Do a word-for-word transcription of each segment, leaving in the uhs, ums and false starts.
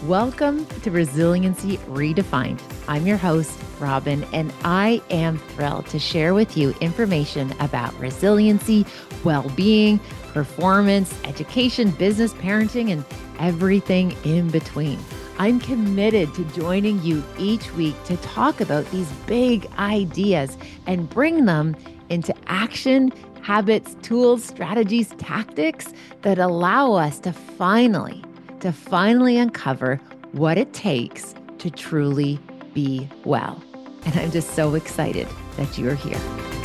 Welcome to Resiliency Redefined. I'm your host, Robin, and I am thrilled to share with you information about resiliency, well-being, performance, education, business, parenting, and everything in between. I'm committed to joining you each week to talk about these big ideas and bring them into action, habits, tools, strategies, tactics that allow us to finally to finally uncover what it takes to truly be well. And I'm just so excited that you're here.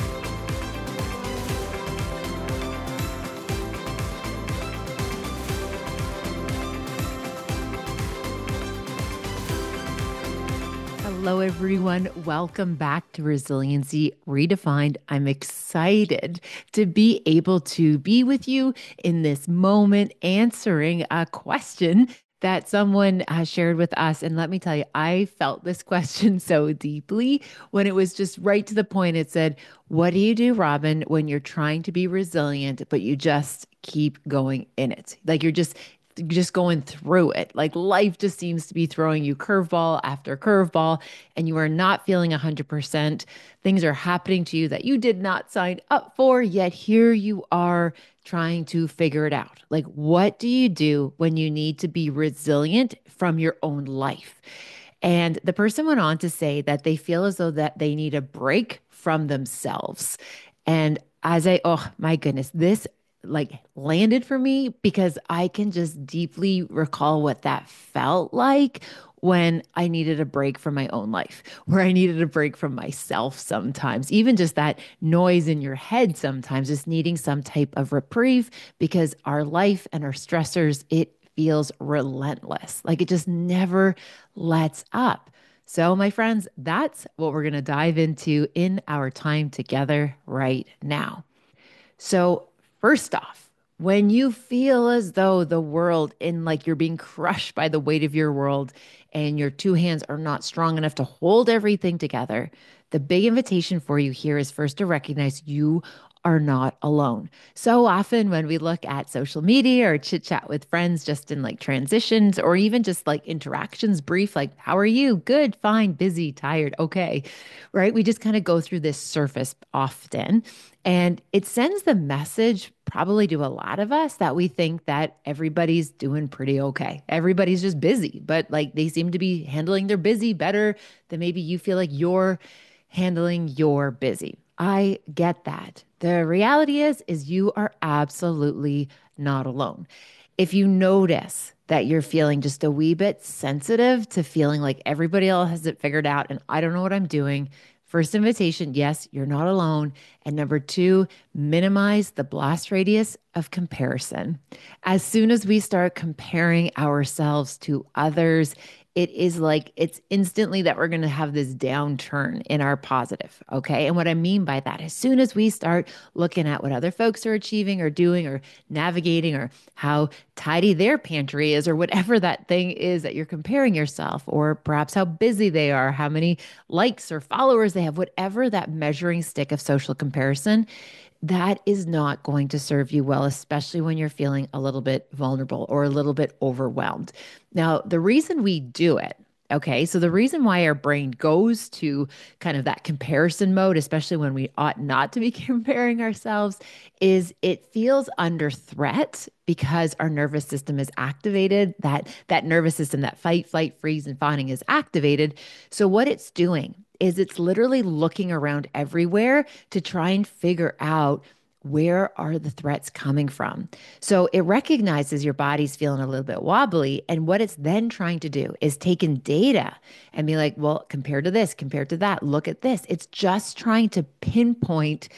Hello, everyone. Welcome back to Resiliency Redefined. I'm excited to be able to be with you in this moment, answering a question that someone uh, shared with us. And let me tell you, I felt this question so deeply when it was just right to the point. It said, what do you do, Robin, when you're trying to be resilient, but you just keep going in it? Like you're just just going through it. Like life just seems to be throwing you curveball after curveball, and you are not feeling one hundred percent. Things are happening to you that you did not sign up for, yet here you are trying to figure it out. Like, what do you do when you need to be resilient from your own life? And the person went on to say that they feel as though that they need a break from themselves. And as I, oh my goodness, this like landed for me because I can just deeply recall what that felt like when I needed a break from my own life, where I needed a break from myself sometimes, even just that noise in your head sometimes, just needing some type of reprieve because our life and our stressors, it feels relentless. Like it just never lets up. So, my friends, that's what we're going to dive into in our time together right now. So, first off, when you feel as though the world in like you're being crushed by the weight of your world and your two hands are not strong enough to hold everything together, the big invitation for you here is first to recognize you are not alone. So often when we look at social media or chit chat with friends just in like transitions or even just like interactions, brief, like, how are you? Good, fine, busy, tired, okay, right? We just kind of go through this surface often. And it sends the message, probably to a lot of us, that we think that everybody's doing pretty okay. Everybody's just busy, but like they seem to be handling their busy better than maybe you feel like you're handling your busy. I get that. The reality is, is you are absolutely not alone. If you notice that you're feeling just a wee bit sensitive to feeling like everybody else has it figured out and I don't know what I'm doing, first invitation, yes, you're not alone. And number two, minimize the blast radius of comparison. As soon as we start comparing ourselves to others, it is like it's instantly that we're going to have this downturn in our positive. Okay. And what I mean by that, as soon as we start looking at what other folks are achieving or doing or navigating or how tidy their pantry is or whatever that thing is that you're comparing yourself, or perhaps how busy they are, how many likes or followers they have, whatever that measuring stick of social comparison, that is not going to serve you well, especially when you're feeling a little bit vulnerable or a little bit overwhelmed. Now, the reason we do it, okay, so the reason why our brain goes to kind of that comparison mode, especially when we ought not to be comparing ourselves, is it feels under threat because our nervous system is activated. That that nervous system, that fight, flight, freeze, and fawning is activated. So what it's doing is it's literally looking around everywhere to try and figure out where are the threats coming from. So it recognizes your body's feeling a little bit wobbly. And what it's then trying to do is take in data and be like, well, compared to this, compared to that, look at this. It's just trying to pinpoint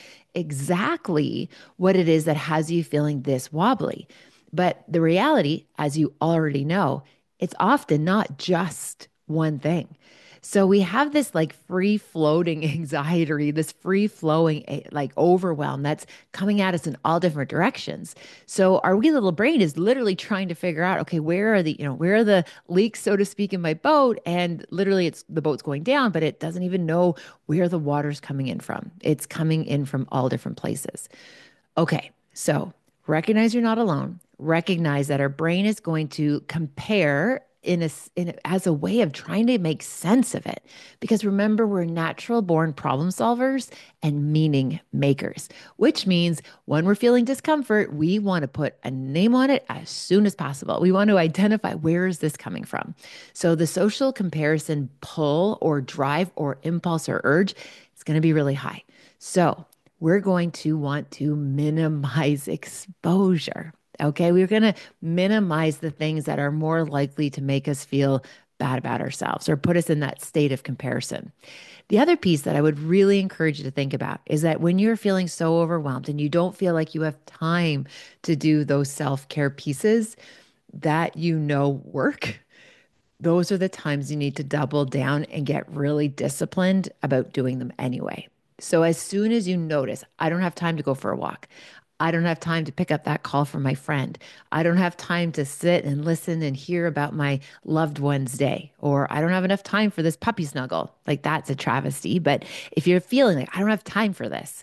exactly what it is that has you feeling this wobbly. But the reality, as you already know, it's often not just one thing. So we have this like free floating anxiety, this free flowing like overwhelm that's coming at us in all different directions. So our wee little brain is literally trying to figure out, okay, where are the, you know, where are the leaks, so to speak, in my boat? And literally it's the boat's going down, but it doesn't even know where the water's coming in from. It's coming in from all different places. Okay, so recognize you're not alone. Recognize that our brain is going to compare in a, s- in a as a way of trying to make sense of it. Because remember, we're natural born problem solvers and meaning makers, which means when we're feeling discomfort, we want to put a name on it as soon as possible. We want to identify, where is this coming from? So the social comparison pull or drive or impulse or urge, it's going to be really high. So we're going to want to minimize exposure. Okay. We're going to minimize the things that are more likely to make us feel bad about ourselves or put us in that state of comparison. The other piece that I would really encourage you to think about is that when you're feeling so overwhelmed and you don't feel like you have time to do those self care pieces that you know work, those are the times you need to double down and get really disciplined about doing them anyway. So, as soon as you notice, I don't have time to go for a walk. I don't have time to pick up that call from my friend. I don't have time to sit and listen and hear about my loved one's day. Or I don't have enough time for this puppy snuggle. Like that's a travesty. But if you're feeling like I don't have time for this,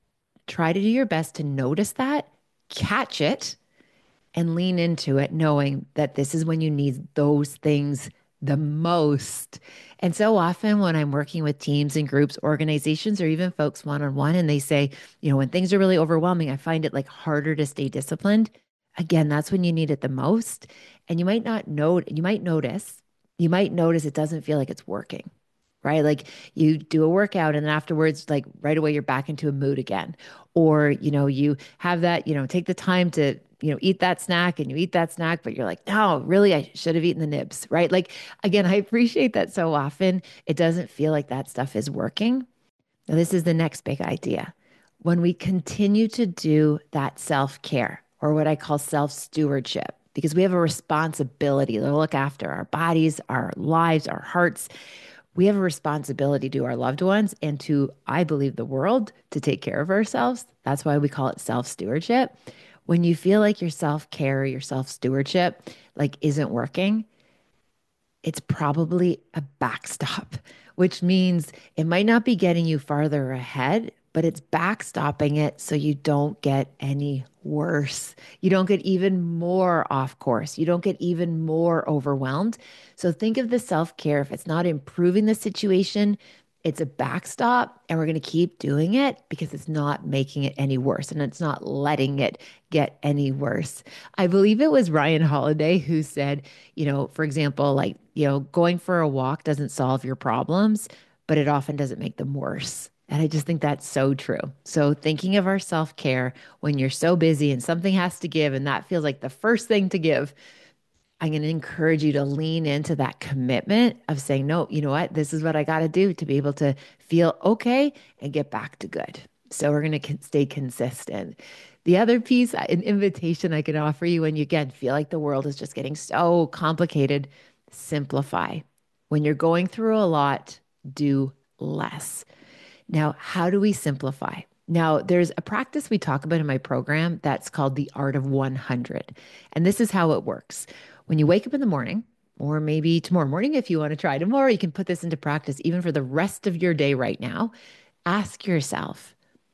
try to do your best to notice that, catch it, and lean into it, knowing that this is when you need those things the most. And so often, when I'm working with teams and groups, organizations, or even folks one on one, and they say, you know, when things are really overwhelming, I find it like harder to stay disciplined. Again, that's when you need it the most. And you might not know, you might notice, you might notice it doesn't feel like it's working, right? Like you do a workout and then afterwards, like right away, you're back into a mood again. Or, you know, you have that, you know, take the time to, you know, eat that snack and you eat that snack, but you're like, no, really, I should have eaten the nibs, right? Like, again, I appreciate that so often it doesn't feel like that stuff is working. Now, this is the next big idea. When we continue to do that self care or what I call self stewardship, because we have a responsibility to look after our bodies, our lives, our hearts. We have a responsibility to our loved ones and to, I believe, the world to take care of ourselves. That's why we call it self stewardship. When you feel like your self care, your self stewardship, like isn't working, it's probably a backstop, which means it might not be getting you farther ahead, but it's backstopping it so you don't get any worse. You don't get even more off course. You don't get even more overwhelmed. So think of the self care. If it's not improving the situation, it's a backstop, and we're going to keep doing it because it's not making it any worse and it's not letting it get any worse. I believe it was Ryan Holiday who said, you know, for example, like, you know, going for a walk doesn't solve your problems, but it often doesn't make them worse. And I just think that's so true. So, thinking of our self care when you're so busy and something has to give, and that feels like the first thing to give, I'm going to encourage you to lean into that commitment of saying, no, you know what? This is what I got to do to be able to feel okay and get back to good. So we're going to stay consistent. The other piece, uh, an invitation I can offer you when you again feel like the world is just getting so complicated, simplify. When you're going through a lot, do less. Now, how do we simplify? Now, there's a practice we talk about in my program that's called the art of one hundred. And this is how it works. When you wake up in the morning, or maybe tomorrow morning, if you want to try tomorrow, you can put this into practice even for the rest of your day right now. Ask yourself,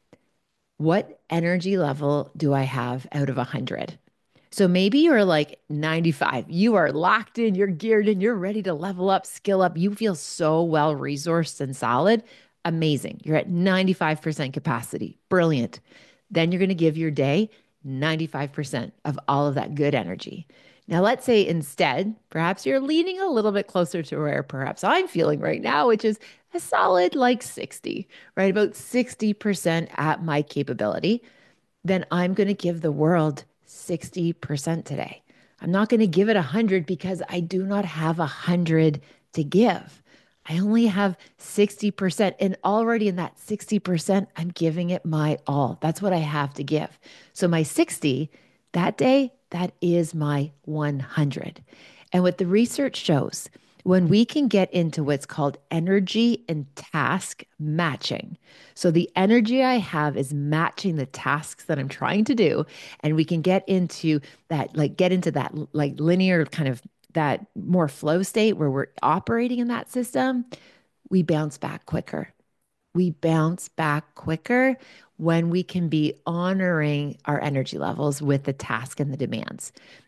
what energy level do I have out of one hundred? So maybe you're like ninety-five. You are locked in, you're geared in, you're ready to level up, skill up. You feel so well resourced and solid. Amazing. You're at ninety-five percent capacity. Brilliant. Then you're going to give your day ninety-five percent of all of that good energy. Now, let's say instead, perhaps you're leaning a little bit closer to where perhaps I'm feeling right now, which is a solid like sixty, right? About sixty percent at my capability. Then I'm going to give the world sixty percent today. I'm not going to give it one hundred because I do not have one hundred to give. I only have sixty percent. And already in that sixty percent, I'm giving it my all. That's what I have to give. So my sixty that day, that is my one hundred. And what the research shows, when we can get into what's called energy and task matching. So the energy I have is matching the tasks that I'm trying to do. And we can get into that, like get into that like linear kind of that more flow state where we're operating in that system, we bounce back quicker. We bounce back quicker when we can be honoring our energy levels with the task and the demands.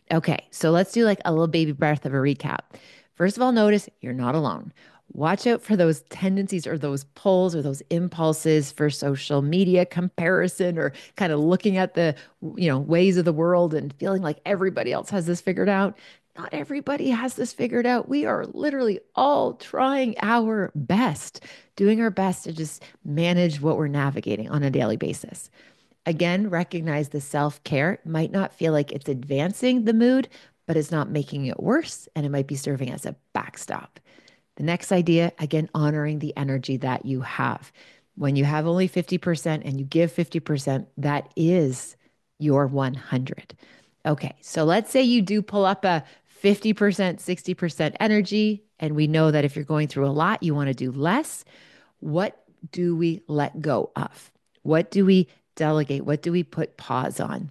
Okay, so let's do like a little baby breath of a recap. First of all, notice you're not alone. Watch out for those tendencies or those pulls or those impulses for social media comparison or kind of looking at the, you know, ways of the world and feeling like everybody else has this figured out. Not everybody has this figured out. We are literally all trying our best, doing our best to just manage what we're navigating on a daily basis. Again, recognize the self care might not feel like it's advancing the mood, but it's not making it worse. And it might be serving as a backstop. The next idea, again, honoring the energy that you have. When you have only fifty percent and you give fifty percent, that is your one hundred. Okay, so let's say you do pull up a fifty percent, sixty percent energy, and we know that if you're going through a lot, you want to do less. What do we let go of? What do we delegate? What do we put pause on?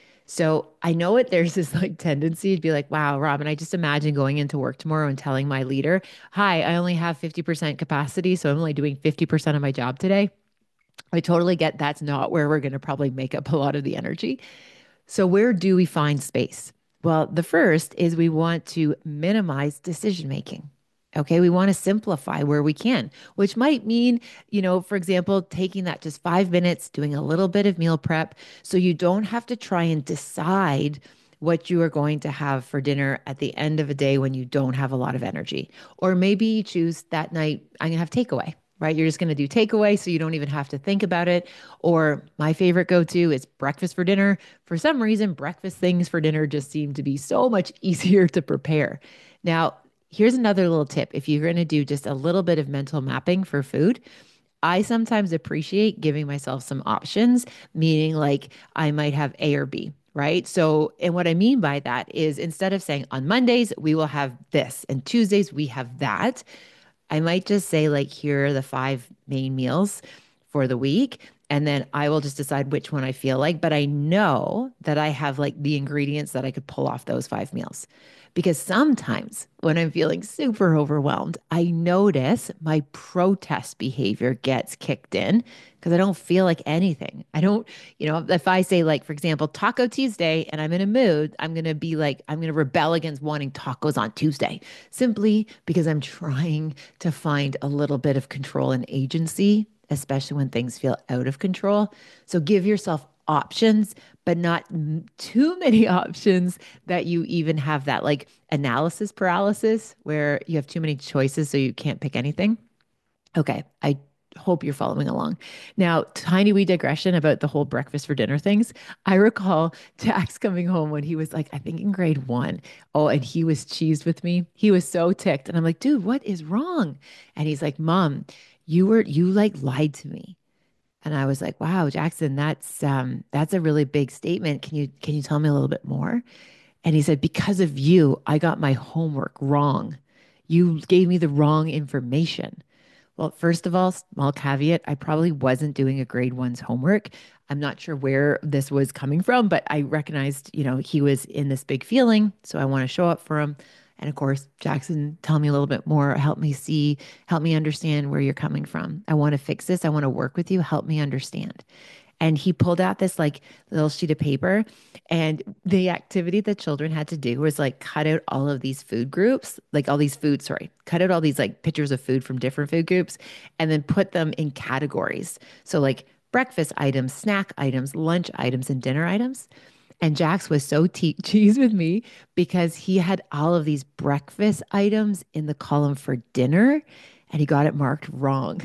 So I know it, there's this like tendency to be like, wow, Robin, I just imagine going into work tomorrow and telling my leader, hi, I only have fifty percent capacity. So I'm only doing fifty percent of my job today. I totally get that's not where we're going to probably make up a lot of the energy. So, where do we find space? Well, the first is we want to minimize decision making. Okay, we want to simplify where we can, which might mean, you know, for example, taking that just five minutes, doing a little bit of meal prep so you don't have to try and decide what you are going to have for dinner at the end of a day when you don't have a lot of energy. Or maybe you choose that night, I'm going to have takeaway, right? You're just going to do takeaway so you don't even have to think about it. Or my favorite go to is breakfast for dinner. For some reason, breakfast things for dinner just seem to be so much easier to prepare. Now, here's another little tip. If you're going to do just a little bit of mental mapping for food, I sometimes appreciate giving myself some options, meaning like I might have A or B, right? So, and what I mean by that is instead of saying on Mondays, we will have this, and Tuesdays, we have that, I might just say, like, here are the five main meals for the week. And then I will just decide which one I feel like. But I know that I have like the ingredients that I could pull off those five meals. Because sometimes when I'm feeling super overwhelmed, I notice my protest behavior gets kicked in because I don't feel like anything. I don't, you know, if I say, like, for example, Taco Tuesday and I'm in a mood, I'm going to be like, I'm going to rebel against wanting tacos on Tuesday simply because I'm trying to find a little bit of control and agency, especially when things feel out of control. So give yourself options, but not too many options that you even have that like analysis paralysis where you have too many choices so you can't pick anything. Okay, I hope you're following along. Now, tiny wee digression about the whole breakfast for dinner things. I recall Jax coming home when he was like, I think in grade one. Oh, and he was cheesed with me. He was so ticked. And I'm like, dude, what is wrong? And he's like, Mom, you were, you like lied to me. And I was like, wow, Jackson, that's um that's a really big statement. Can you can you tell me a little bit more? And he said, because of you, I got my homework wrong. You gave me the wrong information. Well, first of all, small caveat, I probably wasn't doing a grade one's homework. I'm not sure where this was coming from, but I recognized, you know, he was in this big feeling. So I want to show up for him. And of course, Jackson, tell me a little bit more. Help me see, help me understand where you're coming from. I want to fix this. I want to work with you. Help me understand. And he pulled out this like little sheet of paper. And the activity that children had to do was like cut out all of these food groups, like all these food, sorry, cut out all these like pictures of food from different food groups and then put them in categories. So like breakfast items, snack items, lunch items, and dinner items. And Jax was so te- cheesed with me because he had all of these breakfast items in the column for dinner and he got it marked wrong.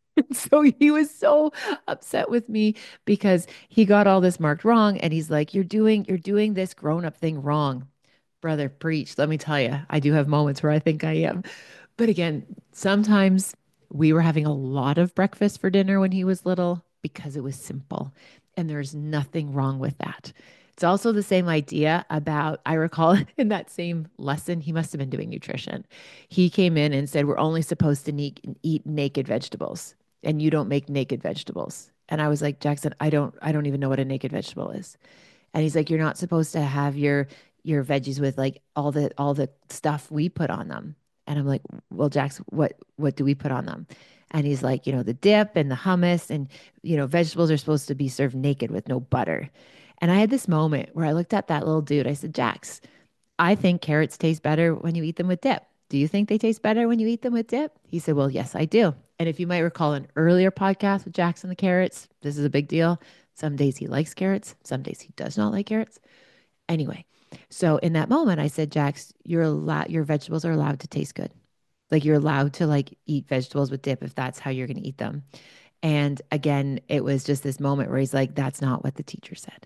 So he was so upset with me because he got all this marked wrong and he's like, you're doing you're doing this grown-up thing wrong. Brother, preach. Let me tell you, I do have moments where I think I am. But again, sometimes we were having a lot of breakfast for dinner when he was little because it was simple. And there's nothing wrong with that. It's also the same idea about, I recall in that same lesson, he must have been doing nutrition. He came in and said, we're only supposed to ne- eat naked vegetables and you don't make naked vegetables. And I was like, Jackson, I don't, I don't even know what a naked vegetable is. And he's like, you're not supposed to have your your veggies with like all the all the stuff we put on them. And I'm like, well, Jax, what what do we put on them? And he's like, you know, the dip and the hummus and you know, vegetables are supposed to be served naked with no butter. And I had this moment where I looked at that little dude. I said, Jax, I think carrots taste better when you eat them with dip. Do you think they taste better when you eat them with dip? He said, well, yes, I do. And if you might recall an earlier podcast with Jackson the carrots, this is a big deal. Some days he likes carrots, some days he does not like carrots. Anyway, so in that moment, I said, Jax, you're allowed, your vegetables are allowed to taste good. Like you're allowed to like eat vegetables with dip if that's how you're going to eat them. And again, it was just this moment where he's like, that's not what the teacher said.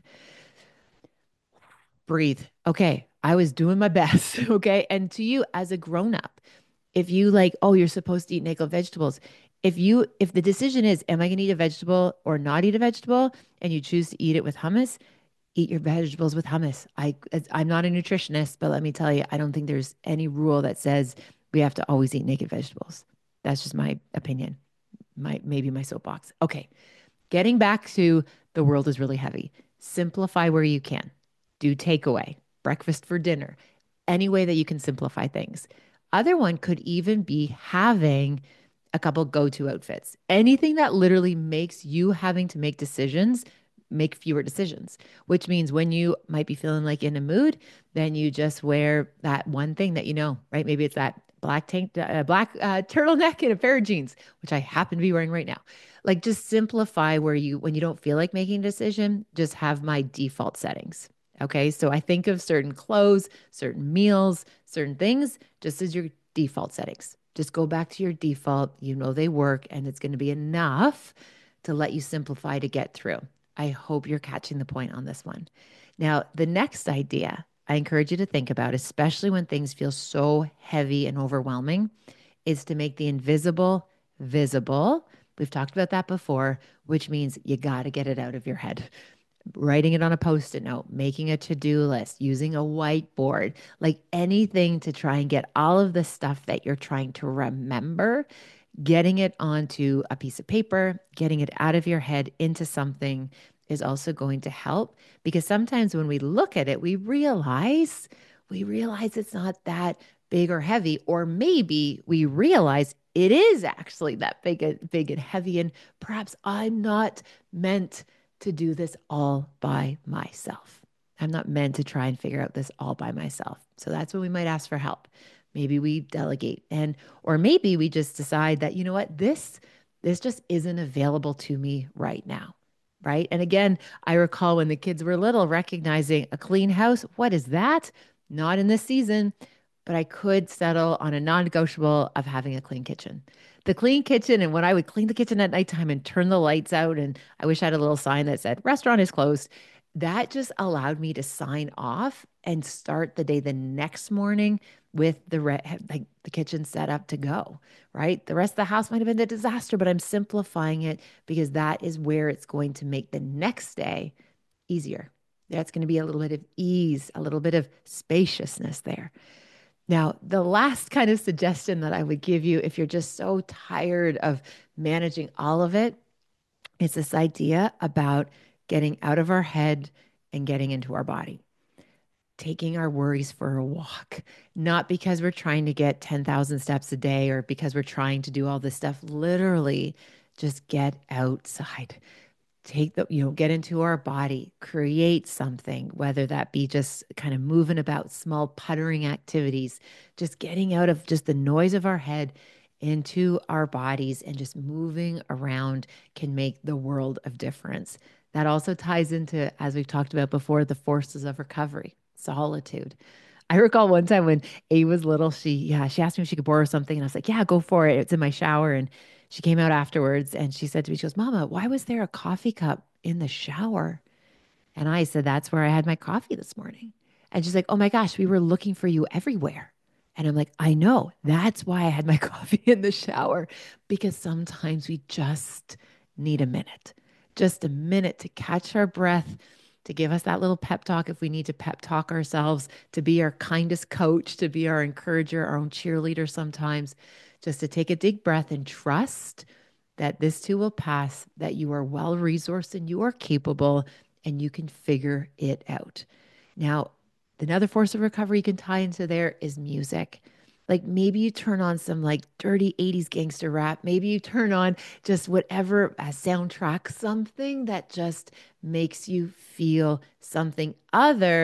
Breathe. Okay. I was doing my best. Okay. And to you as a grown up, if you like, oh, you're supposed to eat nickel vegetables. If you, if the decision is, am I going to eat a vegetable or not eat a vegetable, and you choose to eat it with hummus, eat your vegetables with hummus. I, I'm not a nutritionist, but let me tell you, I don't think there's any rule that says we have to always eat naked vegetables. That's just my opinion. My, maybe my soapbox. Okay. Getting back to the world is really heavy. Simplify where you can. Do takeaway, breakfast for dinner, any way that you can simplify things. Other one could even be having a couple go-to outfits. Anything that literally makes you having to make decisions, make fewer decisions, which means when you might be feeling like in a mood, then you just wear that one thing that you know, right? Maybe it's that black tank, uh, black uh, turtleneck and a pair of jeans, which I happen to be wearing right now. Like just simplify where you, when you don't feel like making a decision, just have my default settings. Okay. So I think of certain clothes, certain meals, certain things, just as your default settings. Just go back to your default. You know they work, and it's going to be enough to let you simplify to get through. I hope you're catching the point on this one. Now, the next idea I encourage you to think about, especially when things feel so heavy and overwhelming, is to make the invisible visible. We've talked about that before, which means you got to get it out of your head. Writing it on a post-it note, making a to-do list, using a whiteboard, like anything to try and get all of the stuff that you're trying to remember, getting it onto a piece of paper, getting it out of your head into something is also going to help, because sometimes when we look at it, we realize we realize it's not that big or heavy, or maybe we realize it is actually that big and big and heavy, and perhaps I'm not meant to do this all by myself. I'm not meant to try and figure out this all by myself. So that's when we might ask for help. Maybe we delegate, and or maybe we just decide that, you know what, this this just isn't available to me right now. Right. And again, I recall when the kids were little, recognizing a clean house. What is that? Not in this season, but I could settle on a non-negotiable of having a clean kitchen. The clean kitchen, and when I would clean the kitchen at nighttime and turn the lights out, and I wish I had a little sign that said restaurant is closed, that just allowed me to sign off and start the day the next morning with the re- like the kitchen set up to go, right? The rest of the house might have been a disaster, but I'm simplifying it because that is where it's going to make the next day easier. That's going to be a little bit of ease, a little bit of spaciousness there. Now, the last kind of suggestion that I would give you, if you're just so tired of managing all of it, is this idea about getting out of our head and getting into our body, taking our worries for a walk, not because we're trying to get ten thousand steps a day or because we're trying to do all this stuff. Literally, just get outside. Take the, you know, get into our body, create something, whether that be just kind of moving about, small puttering activities, just getting out of just the noise of our head into our bodies and just moving around can make the world of difference. That also ties into, as we've talked about before, the forces of recovery, solitude. I recall one time when A was little, she, yeah, she asked me if she could borrow something. And I was like, yeah, go for it. It's in my shower. And she came out afterwards and she said to me, she goes, Mama, why was there a coffee cup in the shower? And I said, that's where I had my coffee this morning. And she's like, oh my gosh, we were looking for you everywhere. And I'm like, I know. That's why I had my coffee in the shower, because sometimes we just need a minute, just a minute to catch our breath, to give us that little pep talk if we need to pep talk ourselves, to be our kindest coach, to be our encourager, our own cheerleader sometimes, just to take a deep breath and trust that this too will pass, that you are well resourced and you are capable and you can figure it out. Now, another force of recovery you can tie into there is music. Like maybe you turn on some like dirty eighties gangster rap. Maybe you turn on just whatever a soundtrack, something that just makes you feel something other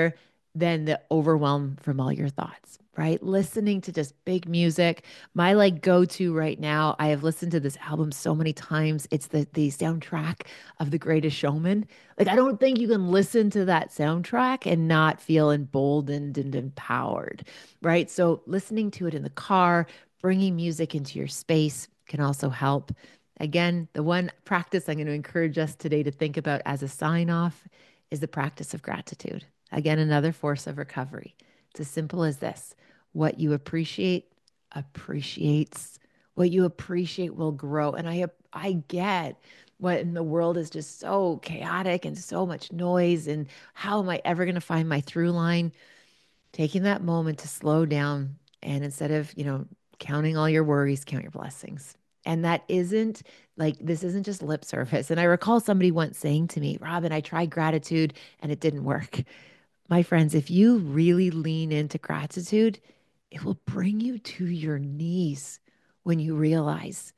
than the overwhelm from all your thoughts, right? Listening to just big music. My like go-to right now, I have listened to this album so many times. It's the the soundtrack of The Greatest Showman. Like I don't think you can listen to that soundtrack and not feel emboldened and empowered, right? So listening to it in the car, bringing music into your space can also help. Again, the one practice I'm going to encourage us today to think about as a sign off is the practice of gratitude. Again, another force of recovery. It's as simple as this. What you appreciate appreciates. What you appreciate will grow. And I I get what in the world is just so chaotic and so much noise. And how am I ever going to find my through line? Taking that moment to slow down and instead of, you know, counting all your worries, count your blessings. And that isn't like, this isn't just lip service. And I recall somebody once saying to me, Robin, I tried gratitude and it didn't work. My friends, if you really lean into gratitude, it will bring you to your knees when you realize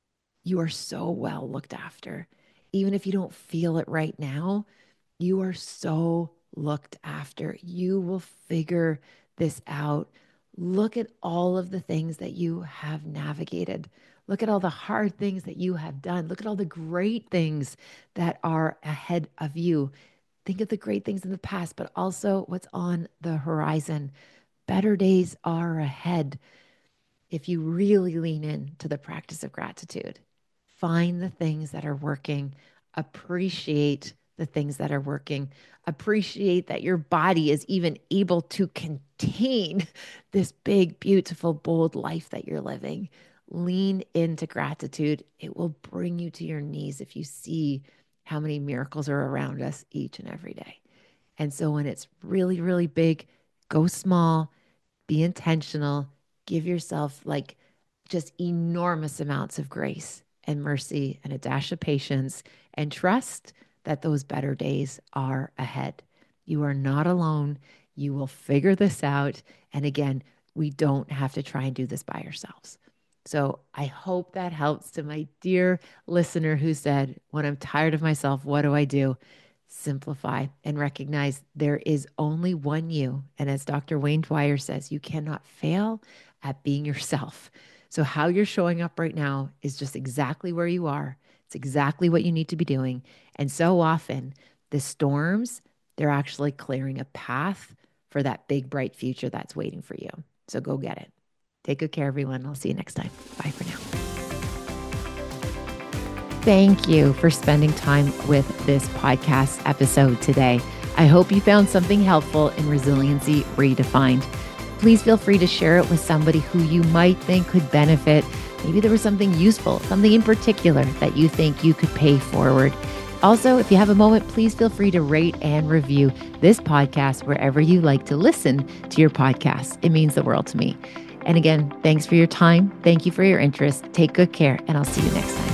you are so well looked after. Even if you don't feel it right now, you are so looked after. You will figure this out. Look at all of the things that you have navigated. Look at all the hard things that you have done. Look at all the great things that are ahead of you. Think of the great things in the past, but also what's on the horizon. Better days are ahead. If you really lean in to the practice of gratitude, find the things that are working, appreciate the things that are working, appreciate that your body is even able to contain this big, beautiful, bold life that you're living. Lean into gratitude. It will bring you to your knees if you see how many miracles are around us each and every day. And so when it's really, really big, go small, be intentional, give yourself like just enormous amounts of grace and mercy and a dash of patience and trust that those better days are ahead. You are not alone. You will figure this out. And again, we don't have to try and do this by ourselves. So I hope that helps to my dear listener who said, when I'm tired of myself, what do I do? Simplify and recognize there is only one you. And as Doctor Wayne Dwyer says, you cannot fail at being yourself. So how you're showing up right now is just exactly where you are. It's exactly what you need to be doing. And so often the storms, they're actually clearing a path for that big, bright future that's waiting for you. So go get it. Take good care, everyone. I'll see you next time. Bye for now. Thank you for spending time with this podcast episode today. I hope you found something helpful in Resiliency Redefined. Please feel free to share it with somebody who you might think could benefit. Maybe there was something useful, something in particular that you think you could pay forward. Also, if you have a moment, please feel free to rate and review this podcast wherever you like to listen to your podcast. It means the world to me. And again, thanks for your time. Thank you for your interest. Take good care, and I'll see you next time.